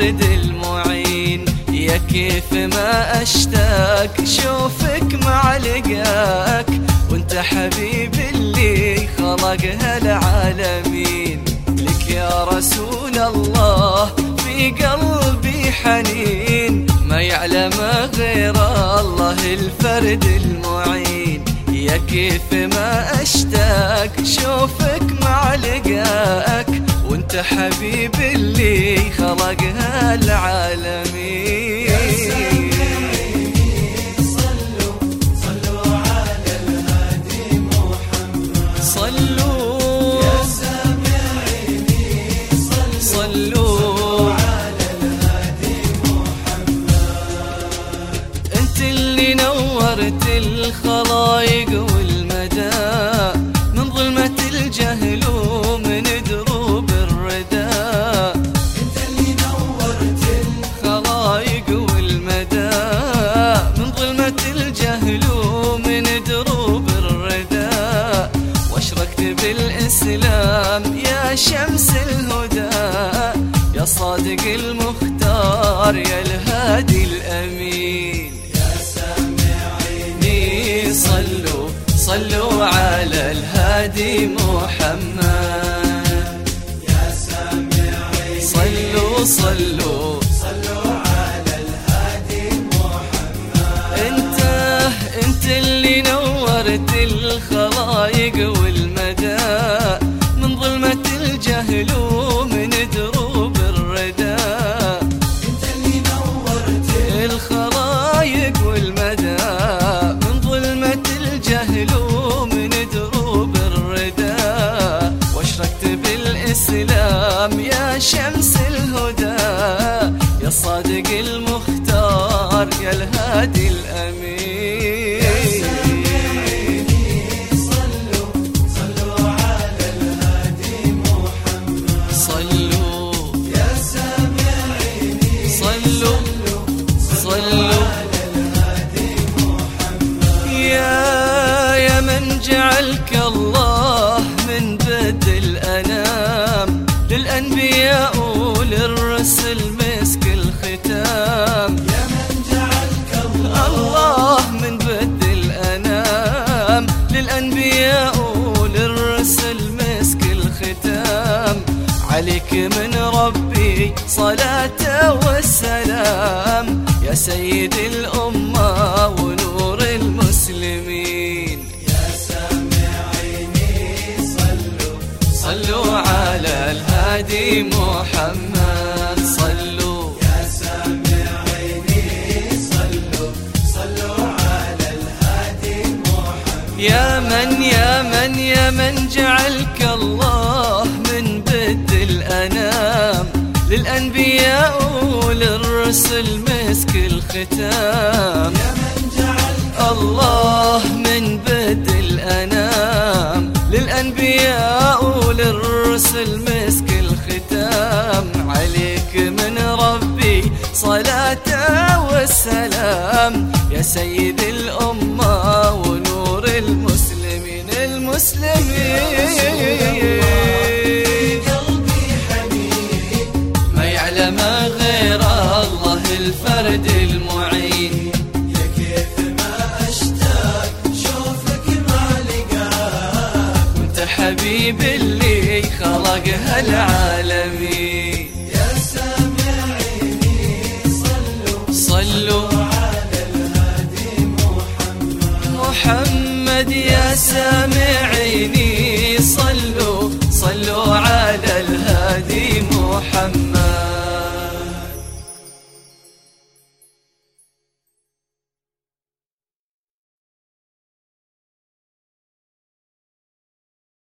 الفرد المعين. يا كيف ما أشتاق شوفك مع لقاك، وانت حبيبي اللي خلق هالعالمين. لك يا رسول الله في قلبي حنين، ما يعلم غير الله الفرد المعين. يا كيف ما أشتاق شوفك مع لقاك، وانت حبيبي اللي خلق هالعالمين. صلوا على الهادي محمد، صلوا يا سامعيني صلوا على الهادي محمد. انت اللي نورت الخلايق والمدى من ظلمة الجهل ومن دروب الردى. انت اللي نورت الخلايق والمدى من ظلمة الجهل ومن دروب الردى، واشرقت بالإسلام يا شمس الهدى. يا صادق المختار يا الهادي الأمين. صلوا على الهادي محمد، يا سامعين صلوا على الهادي محمد. انت اللي نورت الخلايق والمدى من ظلمة الجهل ومن دروب الردى. انت اللي نورت الخلايق والمدى من ظلمة الجهل ومن دروب الردى، واشرقت بالإسلام يا شمس الهدى. يا صادق المختار يا الهادي الأمين. صلوا على الهادي محمد، صلوا يا سامعيني صلوا على الهادي محمد. يا من جعلك الله من بدء الأنام للأنبياء وللرسل مسك الختام. يا من جعلك الله من بدء الأنام للأنبياء وللرسل مسك الختام. عليك من ربي صلاة والسلام، يا سيد الأمة ونور المسلمين. يا سامعيني صلوا على الهادي محمد، صلوا يا سامعيني صلوا على الهادي محمد. يا من جعلك الله من بدء الأنام للأنبياء وللرسل مسك الختام. يا من جعلك الله من بدء الأنام للأنبياء وللرسل مسك الختام. عليك من ربي صلاة والسلام، يا سيد الأمة ونور المسلمين. قلبي حنين، ما يعلم غير الله الفرد المعين. يا كيف ما أشتاق شوفك مع لقاك، وانت حبيبي اللي خلق هالعالمين. يا سامعيني صلوا على الهادي محمد. محمد يا سامعين